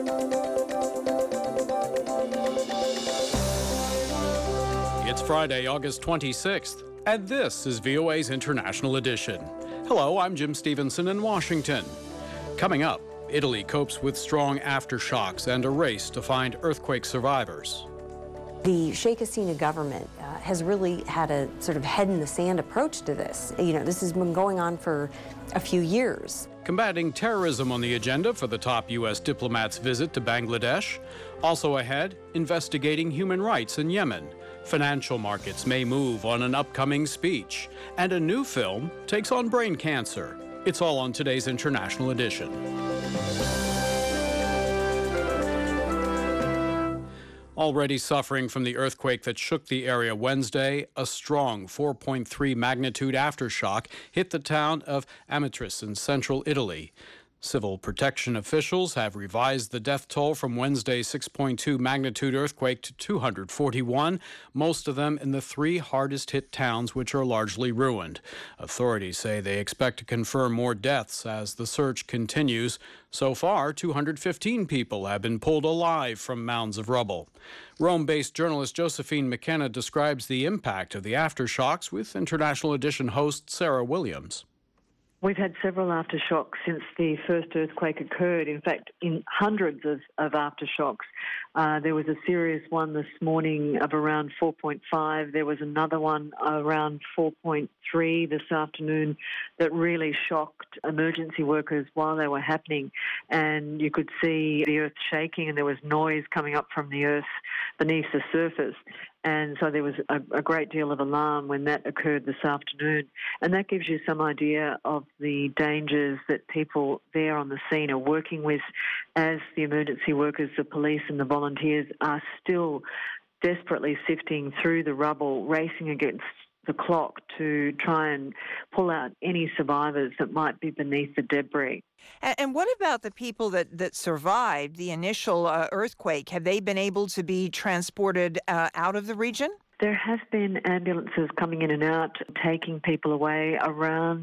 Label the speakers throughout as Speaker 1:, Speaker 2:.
Speaker 1: It's Friday, August 26th, and this is VOA's International Edition. Hello, I'm Jim Stevenson in Washington. Coming up, Italy copes with strong aftershocks and a race to find earthquake survivors.
Speaker 2: The Sheikh Hasina government has really had a sort of head-in-the-sand approach to this. This has been going on for a few years.
Speaker 1: Combating terrorism on the agenda for the top U.S. diplomat's visit to Bangladesh. Also ahead, investigating human rights in Yemen. Financial markets may move on an upcoming speech. And a new film takes on brain cancer. It's all on today's International Edition. Already suffering from the earthquake that shook the area Wednesday, a strong 4.3 magnitude aftershock hit the town of Amatrice in central Italy. Civil protection officials have revised the death toll from Wednesday's 6.2 magnitude earthquake to 241, most of them in the three hardest hit towns, which are largely ruined. Authorities say they expect to confirm more deaths as the search continues. So far, 215 people have been pulled alive from mounds of rubble. Rome-based journalist Josephine McKenna describes the impact of the aftershocks with International Edition host Sarah Williams.
Speaker 3: We've had several aftershocks since the first earthquake occurred. In fact, in hundreds of aftershocks. There was a serious one this morning of around 4.5. There was another one around 4.3 this afternoon that really shocked emergency workers while they were happening. And you could see the earth shaking and there was noise coming up from the earth beneath the surface. And so there was a great deal of alarm when that occurred this afternoon. And that gives you some idea of the dangers that people there on the scene are working with as the emergency workers, the police and the volunteers are still desperately sifting through the rubble, racing against the clock to try and pull out any survivors that might be beneath the debris.
Speaker 4: And what about the people that survived the initial earthquake? Have they been able to be transported out of the region?
Speaker 3: There have been ambulances coming in and out, taking people away. Around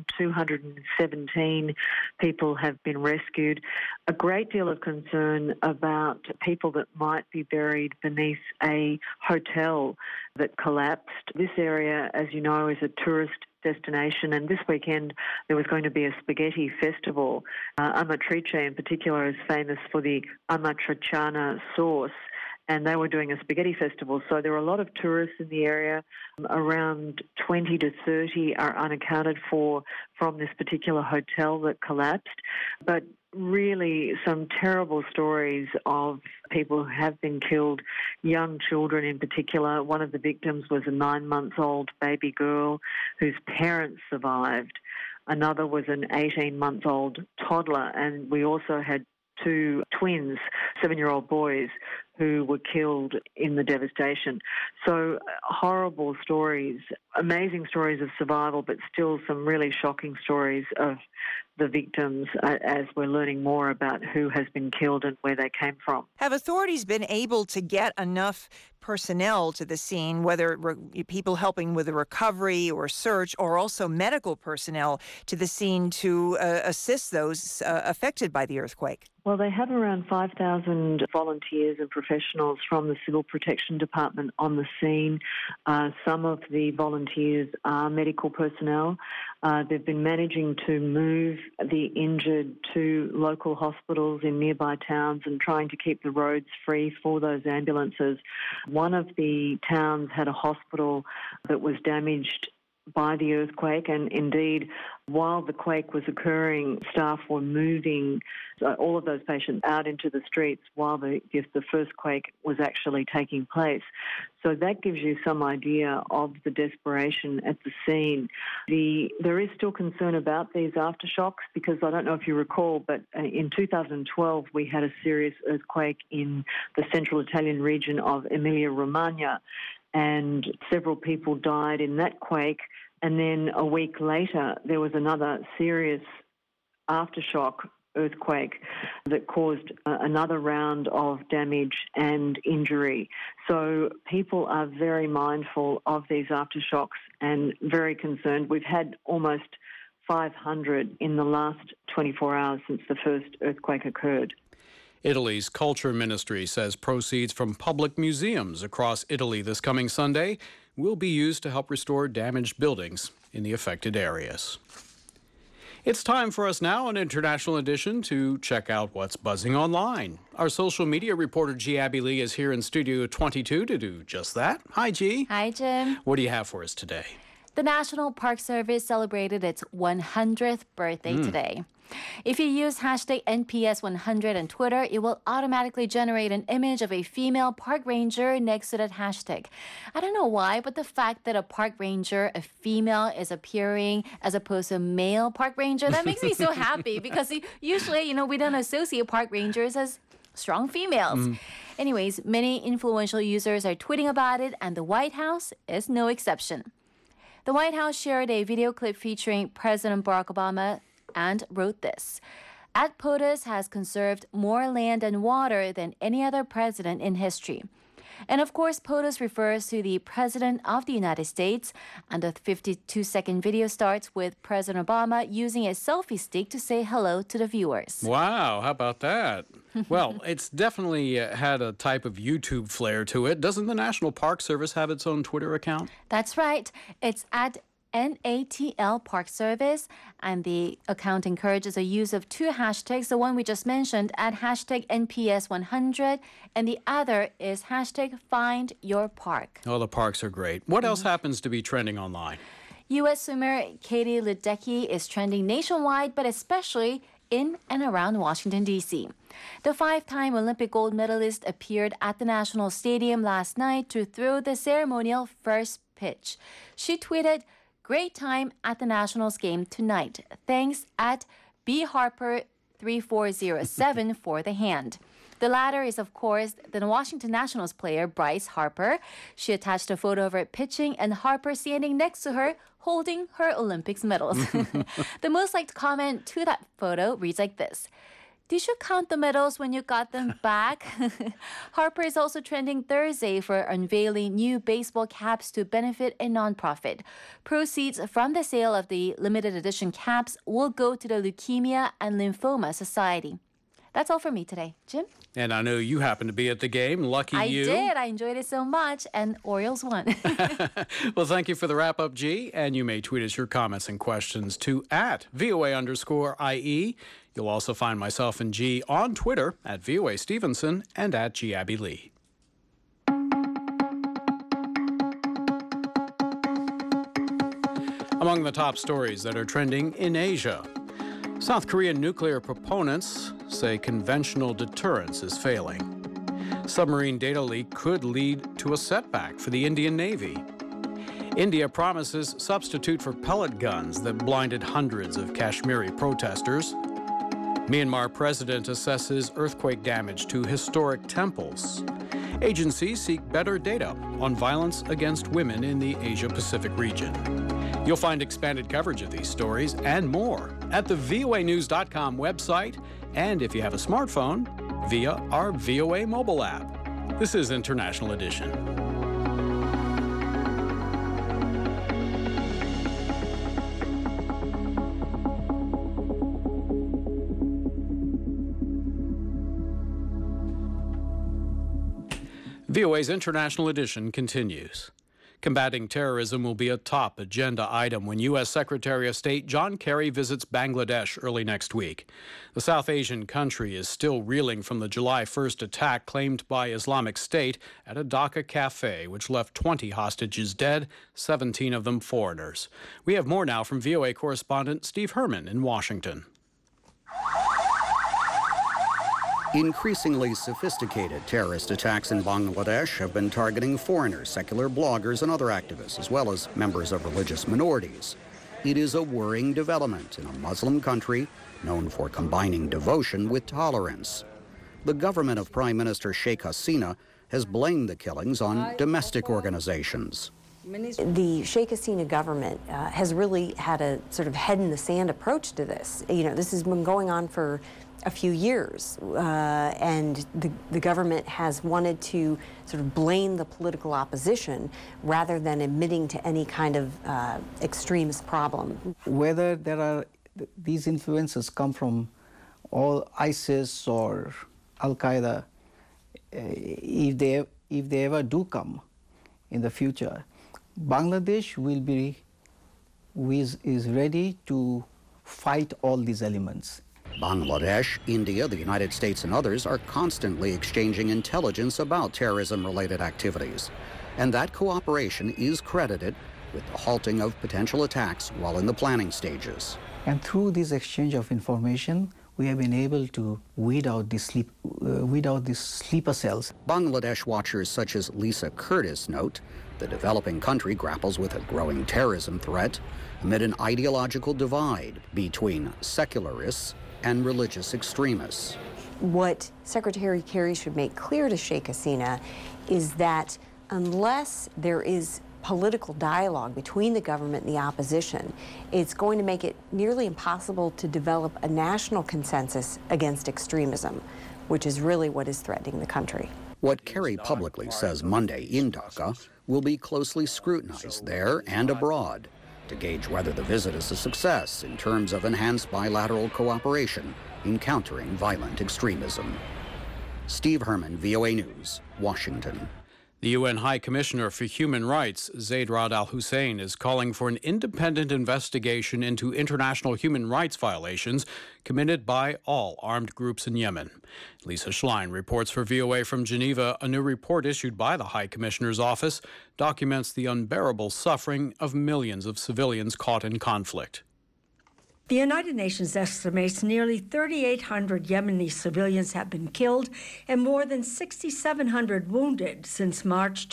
Speaker 3: 217 people have been rescued. A great deal of concern about people that might be buried beneath a hotel that collapsed. This area, as you know, is a tourist destination, and this weekend there was going to be a spaghetti festival. Amatrice in particular is famous for the amatriciana sauce, and they were doing a spaghetti festival. So there were a lot of tourists in the area. Around 20 to 30 are unaccounted for from this particular hotel that collapsed. But really some terrible stories of people who have been killed, young children in particular. One of the victims was a 9-month-old baby girl whose parents survived. Another was an 18-month-old toddler, and we also had 2 twins, 7-year-old boys, who were killed in the devastation. So horrible stories, amazing stories of survival, but still some really shocking stories of the victims as we're learning more about who has been killed and where they came from.
Speaker 4: Have authorities been able to get enough personnel to the scene, whether people helping with the recovery or search, or also medical personnel to the scene to assist those affected by the earthquake?
Speaker 3: Well, they have around 5,000 volunteers and professionals from the Civil Protection Department on the scene. Some of the volunteers are medical personnel. They've been managing to move the injured to local hospitals in nearby towns and trying to keep the roads free for those ambulances. One of the towns had a hospital that was damaged by the earthquake, and indeed, while the quake was occurring, staff were moving all of those patients out into the streets while the first quake was actually taking place. So that gives you some idea of the desperation at the scene. There is still concern about these aftershocks because I don't know if you recall, but in 2012 we had a serious earthquake in the central Italian region of Emilia-Romagna, and several people died in that quake. And then a week later, there was another serious aftershock earthquake that caused another round of damage and injury. So people are very mindful of these aftershocks and very concerned. We've had almost 500 in the last 24 hours since the first earthquake occurred.
Speaker 1: Italy's culture ministry says proceeds from public museums across Italy this coming Sunday will be used to help restore damaged buildings in the affected areas. It's time for us now on International Edition to check out what's buzzing online. Our social media reporter G. Abby Lee is here in Studio 22 to do just that. Hi, G.
Speaker 5: Hi, Jim.
Speaker 1: What do you have for us today?
Speaker 5: The National Park Service celebrated its 100th birthday today. If you use hashtag NPS100 on Twitter, it will automatically generate an image of a female park ranger next to that hashtag. I don't know why, but the fact that a park ranger, a female, is appearing as opposed to a male park ranger, that makes me so happy because usually, we don't associate park rangers as strong females. Anyways, many influential users are tweeting about it, and the White House is no exception. The White House shared a video clip featuring President Barack Obama and wrote this. POTUS has conserved more land and water than any other president in history. And of course, POTUS refers to the President of the United States, and the 52-second video starts with President Obama using a selfie stick to say hello to the viewers.
Speaker 1: Wow, how about that? Well, it's definitely had a type of YouTube flair to it. Doesn't the National Park Service have its own Twitter account?
Speaker 5: That's right. It's at NATL Park Service, and the account encourages the use of two hashtags, the one we just mentioned at hashtag NPS100, and the other is hashtag FindYourPark.
Speaker 1: Oh, the parks are great. What else happens to be trending online?
Speaker 5: U.S. swimmer Katie Ledecky is trending nationwide, but especially in and around Washington, D.C. The five-time Olympic gold medalist appeared at the National Stadium last night to throw the ceremonial first pitch. She tweeted, "Great time at the Nationals game tonight. Thanks at bharper3407 for the hand." The latter is, of course, the Washington Nationals player Bryce Harper. She attached a photo of her pitching and Harper standing next to her holding her Olympics medals. The most liked comment to that photo reads like this: "Did you count the medals when you got them back?" Harper is also trending Thursday for unveiling new baseball caps to benefit a nonprofit. Proceeds from the sale of the limited edition caps will go to the Leukemia and Lymphoma Society. That's all for me today. Jim?
Speaker 1: And I know you happened to be at the game. Lucky you.
Speaker 5: I did. I enjoyed it so much, and Orioles won.
Speaker 1: Well, thank you for the wrap-up, G. And you may tweet us your comments and questions to @VOA_IE. You'll also find myself and G on Twitter at VOA Stevenson and at G. Abby Lee. Among the top stories that are trending in Asia, South Korean nuclear proponents say conventional deterrence is failing. Submarine data leak could lead to a setback for the Indian Navy. India promises substitute for pellet guns that blinded hundreds of Kashmiri protesters. Myanmar president assesses earthquake damage to historic temples. Agencies seek better data on violence against women in the Asia-Pacific region. You'll find expanded coverage of these stories and more at the voanews.com website, and if you have a smartphone, via our VOA mobile app. This is International Edition. VOA's International Edition continues. Combating terrorism will be a top agenda item when U.S. Secretary of State John Kerry visits Bangladesh early next week. The South Asian country is still reeling from the July 1st attack claimed by Islamic State at a Dhaka cafe, which left 20 hostages dead, 17 of them foreigners. We have more now from VOA correspondent Steve Herman in Washington.
Speaker 6: Increasingly sophisticated terrorist attacks in Bangladesh have been targeting foreigners, secular bloggers, and other activists, as well as members of religious minorities. It is a worrying development in a Muslim country known for combining devotion with tolerance. The government of Prime Minister Sheikh Hasina has blamed the killings on domestic organizations.
Speaker 2: The Sheikh Hasina government has really had a sort of head-in-the-sand approach to this. This has been going on for a few years, and the government has wanted to sort of blame the political opposition rather than admitting to any kind of extremist problem.
Speaker 7: Whether these influences come from all ISIS or Al-Qaeda, if they ever do come in the future, Bangladesh is ready to fight all these elements.
Speaker 6: Bangladesh, India, the United States, and others are constantly exchanging intelligence about terrorism-related activities. And that cooperation is credited with the halting of potential attacks while in the planning stages.
Speaker 7: And through this exchange of information, we have been able to weed out these sleeper cells.
Speaker 6: Bangladesh watchers such as Lisa Curtis note the developing country grapples with a growing terrorism threat amid an ideological divide between secularists and religious extremists.
Speaker 2: What Secretary Kerry should make clear to Sheikh Hasina is that unless there is political dialogue between the government and the opposition, it's going to make it nearly impossible to develop a national consensus against extremism, which is really what is threatening the country.
Speaker 6: What Kerry publicly says Monday in Dhaka will be closely scrutinized there and abroad to gauge whether the visit is a success in terms of enhanced bilateral cooperation in countering violent extremism. Steve Herman, VOA News, Washington.
Speaker 1: The UN High Commissioner for Human Rights, Zeid Ra'ad Al Hussein, is calling for an independent investigation into international human rights violations committed by all armed groups in Yemen. Lisa Schlein reports for VOA from Geneva. A new report issued by the High Commissioner's office documents the unbearable suffering of millions of civilians caught in conflict.
Speaker 8: The United Nations estimates nearly 3,800 Yemeni civilians have been killed and more than 6,700 wounded since March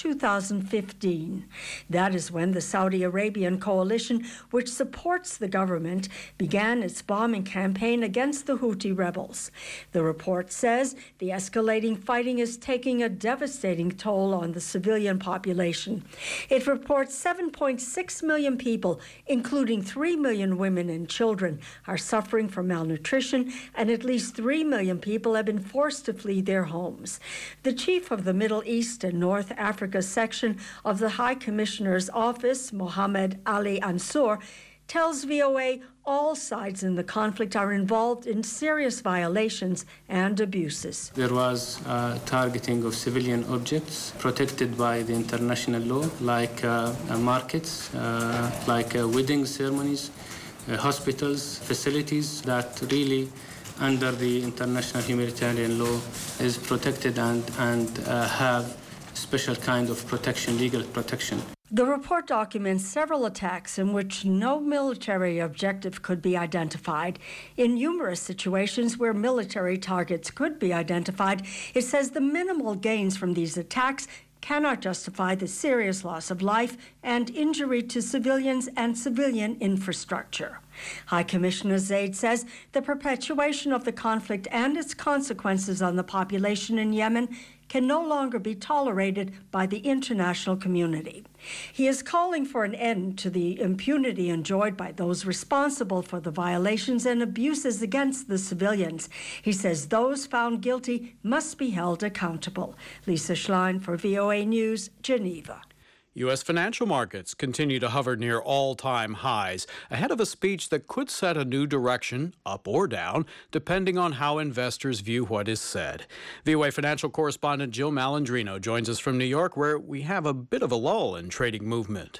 Speaker 8: 2015. That is when the Saudi Arabian coalition, which supports the government, began its bombing campaign against the Houthi rebels. The report says the escalating fighting is taking a devastating toll on the civilian population. It reports 7.6 million people, including 3 million women and children, are suffering from malnutrition, and at least 3 million people have been forced to flee their homes. The chief of the Middle East and North Africa section of the High Commissioner's office, Mohammed Ali Ansur, tells VOA all sides in the conflict are involved in serious violations and abuses.
Speaker 9: There was targeting of civilian objects protected by the international law, like markets, like wedding ceremonies, hospitals, facilities that really, under the international humanitarian law, is protected and have special kind of protection, legal protection.
Speaker 8: The report documents several attacks in which no military objective could be identified. In numerous situations where military targets could be identified, it says the minimal gains from these attacks cannot justify the serious loss of life and injury to civilians and civilian infrastructure. High Commissioner Zeid says the perpetuation of the conflict and its consequences on the population in Yemen can no longer be tolerated by the international community. He is calling for an end to the impunity enjoyed by those responsible for the violations and abuses against the civilians. He says those found guilty must be held accountable. Lisa Schlein for VOA News, Geneva.
Speaker 1: U.S. financial markets continue to hover near all-time highs, ahead of a speech that could set a new direction, up or down, depending on how investors view what is said. VOA financial correspondent Jill Malandrino joins us from New York, where we have a bit of a lull in trading movement.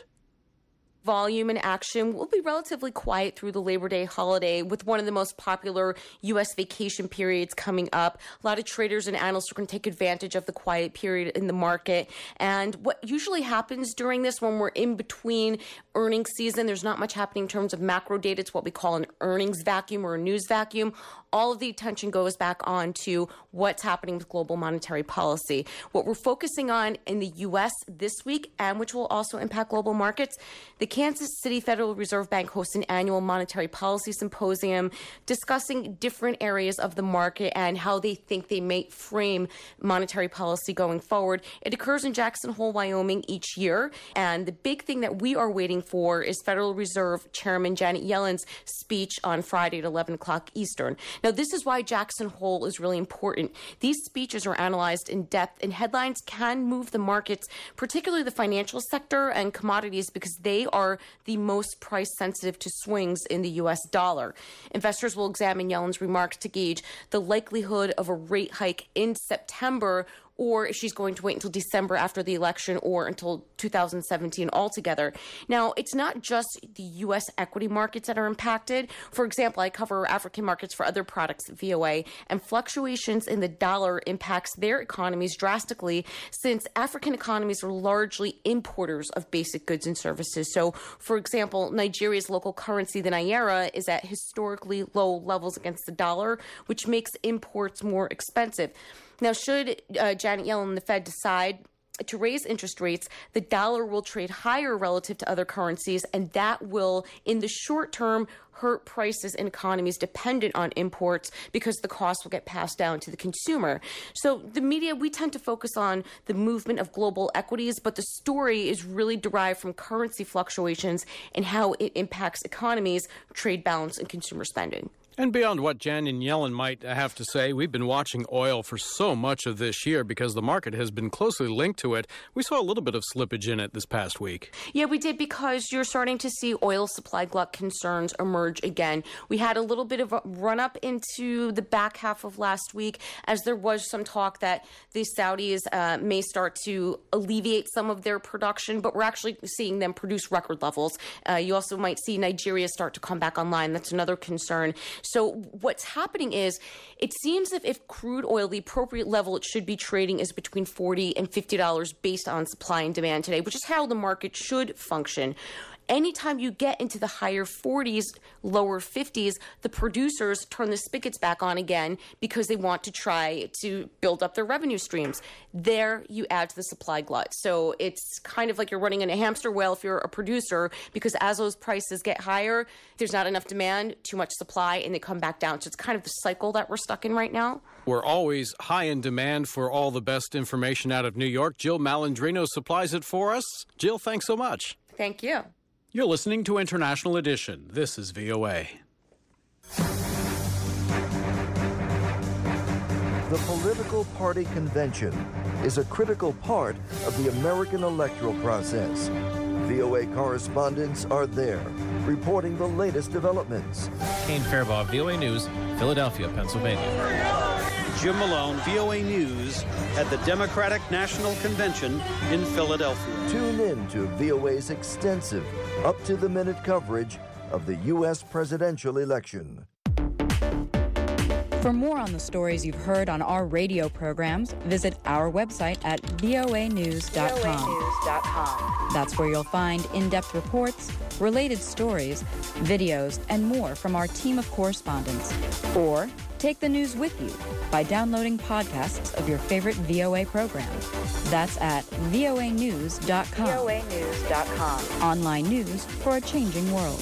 Speaker 10: Volume and action will be relatively quiet through the Labor Day holiday, with one of the most popular U.S. vacation periods coming up. A lot of traders and analysts are going to take advantage of the quiet period in the market. And what usually happens during this, when we're in between earnings season, there's not much happening in terms of macro data. It's what we call an earnings vacuum or a news vacuum. All of the attention goes back on to what's happening with global monetary policy. What we're focusing on in the U.S. this week, and which will also impact global markets, the Kansas City Federal Reserve Bank hosts an annual monetary policy symposium discussing different areas of the market and how they think they may frame monetary policy going forward. It occurs in Jackson Hole, Wyoming each year. And the big thing that we are waiting for is Federal Reserve Chairman Janet Yellen's speech on Friday at 11 o'clock Eastern. Now, this is why Jackson Hole is really important. These speeches are analyzed in depth, and headlines can move the markets, particularly the financial sector and commodities, because they are the most price sensitive to swings in the U.S. dollar. Investors will examine Yellen's remarks to gauge the likelihood of a rate hike in September, or if she's going to wait until December after the election, or until 2017 altogether. Now, it's not just the U.S. equity markets that are impacted. For example, I cover African markets for other products at VOA, and fluctuations in the dollar impacts their economies drastically, since African economies are largely importers of basic goods and services. So, for example, Nigeria's local currency, the Naira, is at historically low levels against the dollar, which makes imports more expensive. Now, should Janet Yellen and the Fed decide to raise interest rates, the dollar will trade higher relative to other currencies, and that will, in the short term, hurt prices in economies dependent on imports, because the cost will get passed down to the consumer. So the media, we tend to focus on the movement of global equities, but the story is really derived from currency fluctuations and how it impacts economies, trade balance, and consumer spending.
Speaker 1: And beyond what Janet Yellen might have to say, we've been watching oil for so much of this year because the market has been closely linked to it. We saw a little bit of slippage in it this past week.
Speaker 10: Yeah, we did, because you're starting to see oil supply glut concerns emerge again. We had a little bit of a run-up into the back half of last week, as there was some talk that the Saudis may start to alleviate some of their production, but we're actually seeing them produce record levels. You also might see Nigeria start to come back online. That's another concern. So what's happening is, it seems if crude oil, the appropriate level it should be trading is between $40 and $50 based on supply and demand today, which is how the market should function. Anytime you get into the higher 40s, lower 50s, the producers turn the spigots back on again because they want to try to build up their revenue streams. There you add to the supply glut. So it's kind of like you're running in a hamster wheel if you're a producer, because as those prices get higher, there's not enough demand, too much supply, and they come back down. So it's kind of the cycle that we're stuck in right now.
Speaker 1: We're always high in demand for all the best information out of New York. Jill Malandrino supplies it for us. Jill, thanks so much.
Speaker 10: Thank you.
Speaker 1: You're listening to International Edition. This is VOA.
Speaker 11: The political party convention is a critical part of the American electoral process. VOA correspondents are there, reporting the latest developments.
Speaker 12: Kane Fairbaugh, VOA News, Philadelphia, Pennsylvania.
Speaker 6: Jim Malone, VOA News, at the Democratic National Convention in Philadelphia.
Speaker 11: Tune in to VOA's extensive, up-to-the-minute coverage of the U.S. presidential election.
Speaker 13: For more on the stories you've heard on our radio programs, visit our website at voanews.com. That's where you'll find in-depth reports, related stories, videos, and more from our team of correspondents. Or take the news with you by downloading podcasts of your favorite VOA program. That's at voanews.com. voanews.com. Online news for a changing world.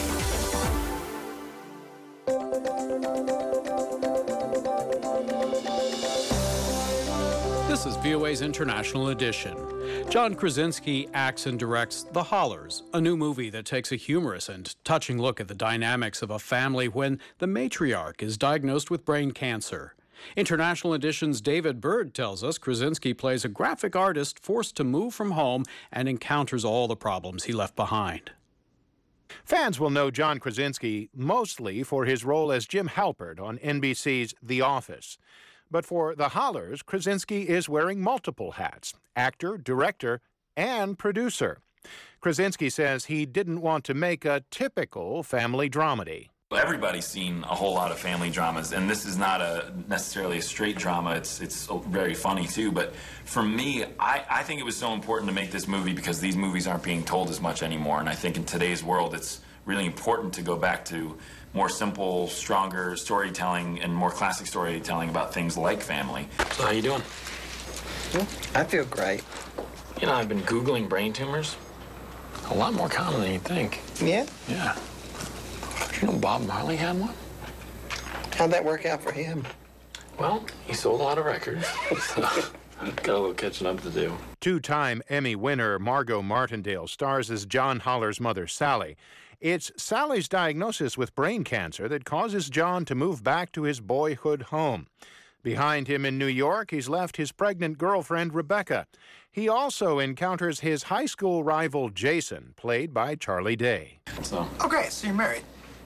Speaker 1: This is VOA's International Edition. John Krasinski acts and directs The Hollers, a new movie that takes a humorous and touching look at the dynamics of a family when the matriarch is diagnosed with brain cancer. International Edition's David Bird tells us Krasinski plays a graphic artist forced to move from home and encounters all the problems he left behind.
Speaker 14: Fans will know John Krasinski mostly for his role as Jim Halpert on NBC's The Office. But for The Hollers, Krasinski is wearing multiple hats: actor, director, and producer. Krasinski says he didn't want to make a typical family dramedy.
Speaker 15: Everybody's seen a whole lot of family dramas, and this is not necessarily a straight drama. It's very funny, too. But for me, I think it was so important to make this movie because these movies aren't being told as much anymore. And I think in today's world, it's really important to go back to more simple, stronger storytelling and more classic storytelling about things like family.
Speaker 16: So how you doing? I feel great. You know, I've been Googling brain tumors. A lot more common than you think. Yeah? Yeah. Did you know Bob Marley had one? How'd that work out for him? Well, he sold a lot of records. I've got a little catching up to do.
Speaker 14: Two-time Emmy winner Margot Martindale stars as John Holler's mother, Sally. It's Sally's diagnosis with brain cancer that causes John to move back to his boyhood home. Behind him in New York, he's left his pregnant girlfriend, Rebecca. He also encounters his high school rival, Jason, played by Charlie Day.
Speaker 17: Okay, so you're married?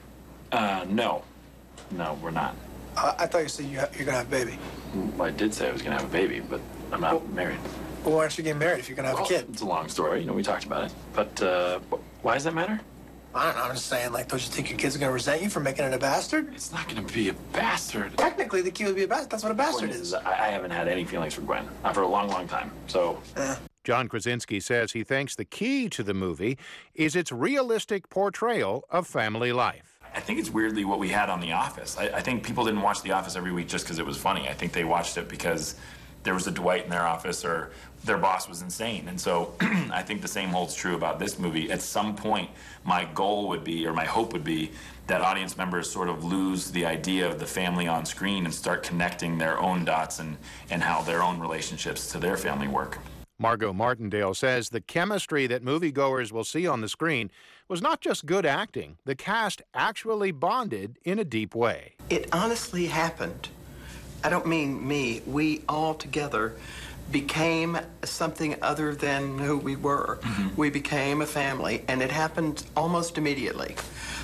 Speaker 15: No. No, we're not.
Speaker 17: I thought you said you're going to have a baby.
Speaker 15: Well, I did say I was going to have a baby, but I'm not married.
Speaker 17: Well, why aren't you getting married if you're going to have a kid?
Speaker 15: It's a long story. You know, we talked about it. But why does that matter?
Speaker 17: I don't know. I'm just saying, like, don't you think your kid's going to resent you for making it a bastard?
Speaker 15: It's not going to be a bastard.
Speaker 17: Technically, the kid would be a bastard. That's what a bastard is.
Speaker 15: I haven't had any feelings for Gwen. Not for a long, long time. So...
Speaker 14: John Krasinski says he thinks the key to the movie is its realistic portrayal of family life.
Speaker 15: I think it's weirdly what we had on The Office. I think people didn't watch The Office every week just because it was funny. I think they watched it because there was a Dwight in their office or their boss was insane. And so I think the same holds true about this movie. At some point, my goal would be, or my hope would be, that audience members sort of lose the idea of the family on screen and start connecting their own dots and how their own relationships to their family work.
Speaker 14: Margot Martindale says the chemistry that moviegoers will see on the screen was not just good acting. The cast actually bonded in a deep way.
Speaker 18: It honestly happened. I don't mean me. We all together became something other than who we were. We became a family, and it happened almost immediately.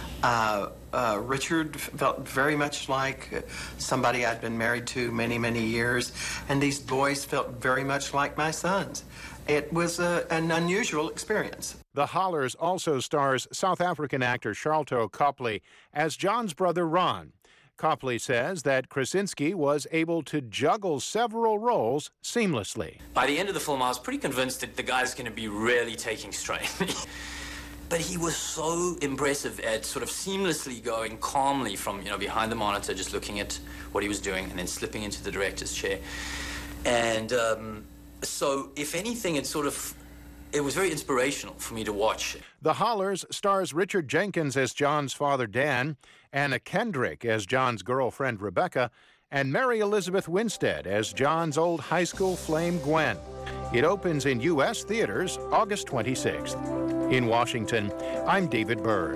Speaker 18: Richard felt very much like somebody I'd been married to many, many years, and these boys felt very much like my sons. It was an unusual experience.
Speaker 14: The Hollers also stars South African actor Sharlto Copley as John's brother Ron. Copley says that Krasinski was able to juggle several roles seamlessly.
Speaker 19: By the end of the film, I was pretty convinced that the guy's going to be really taking strain. But he was so impressive at sort of seamlessly going calmly from, behind the monitor, just looking at what he was doing and then slipping into the director's chair. And so, if anything, it was very inspirational for me to watch.
Speaker 14: The Hollers stars Richard Jenkins as John's father, Dan, Anna Kendrick as John's girlfriend, Rebecca, and Mary Elizabeth Winstead as John's old high school flame, Gwen. It opens in U.S. theaters August 26th. In Washington, I'm David Byrd.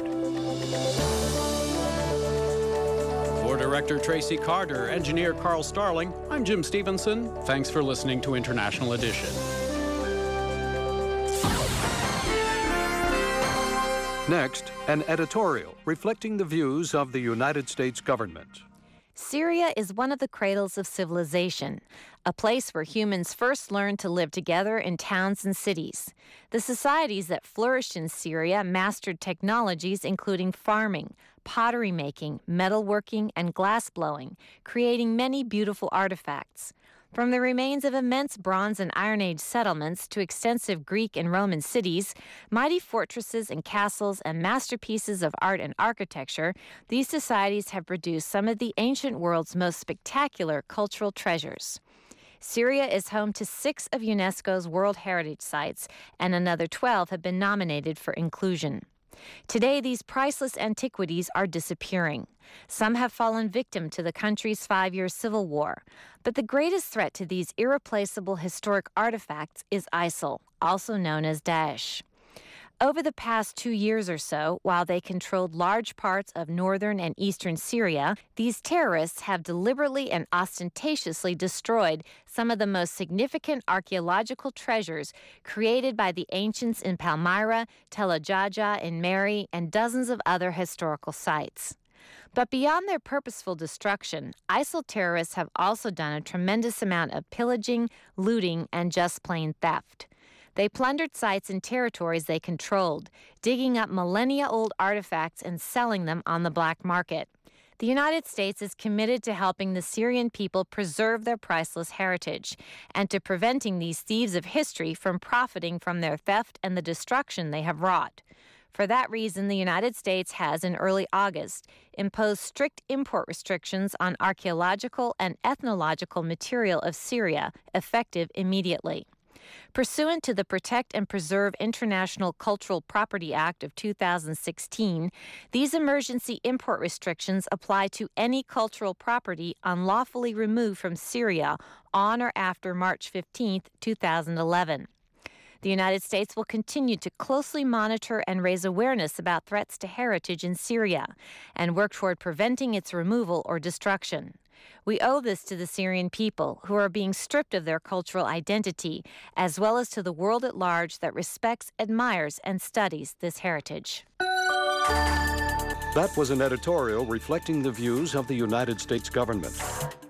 Speaker 1: For director Tracy Carter, engineer Carl Starling, I'm Jim Stevenson. Thanks for listening to International Edition.
Speaker 20: Next, an editorial reflecting the views of the United States government.
Speaker 21: Syria is one of the cradles of civilization, a place where humans first learned to live together in towns and cities. The societies that flourished in Syria mastered technologies including farming, pottery making, metalworking, and glass blowing, creating many beautiful artifacts. From the remains of immense Bronze and Iron Age settlements to extensive Greek and Roman cities, mighty fortresses and castles, and masterpieces of art and architecture, these societies have produced some of the ancient world's most spectacular cultural treasures. Syria is home to 6 of UNESCO's World Heritage Sites, and another 12 have been nominated for inclusion. Today, these priceless antiquities are disappearing. Some have fallen victim to the country's 5-year civil war. But the greatest threat to these irreplaceable historic artifacts is ISIL, also known as Daesh. Over the past 2 years or so, while they controlled large parts of northern and eastern Syria, these terrorists have deliberately and ostentatiously destroyed some of the most significant archaeological treasures created by the ancients in Palmyra, Tel Ajaja, in Mary, and dozens of other historical sites. But beyond their purposeful destruction, ISIL terrorists have also done a tremendous amount of pillaging, looting, and just plain theft. They plundered sites and territories they controlled, digging up millennia-old artifacts and selling them on the black market. The United States is committed to helping the Syrian people preserve their priceless heritage and to preventing these thieves of history from profiting from their theft and the destruction they have wrought. For that reason, the United States has, in early August, imposed strict import restrictions on archaeological and ethnological material of Syria, effective immediately. Pursuant to the Protect and Preserve International Cultural Property Act of 2016, these emergency import restrictions apply to any cultural property unlawfully removed from Syria on or after March 15, 2011. The United States will continue to closely monitor and raise awareness about threats to heritage in Syria and work toward preventing its removal or destruction. We owe this to the Syrian people, who are being stripped of their cultural identity, as well as to the world at large that respects, admires, and studies this heritage.
Speaker 20: That was an editorial reflecting the views of the United States government.